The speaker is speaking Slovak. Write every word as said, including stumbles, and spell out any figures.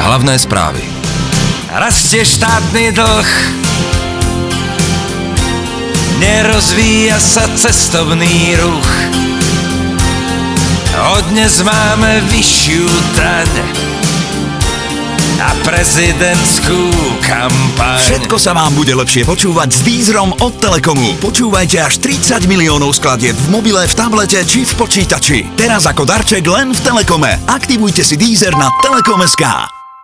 hlavné správy. Rastie štátny dlh, nerozvíja sa cestovný ruch. Od dnes máme vyššiu daň a prezidentskú kampaň. Všetko sa vám bude lepšie počúvať s Deezerom od Telekomu. Počúvajte až tridsať miliónov skladieb v mobile, v tablete či v počítači. Teraz ako darček len v Telekome. Aktivujte si Deezer na telekom bodka es ká.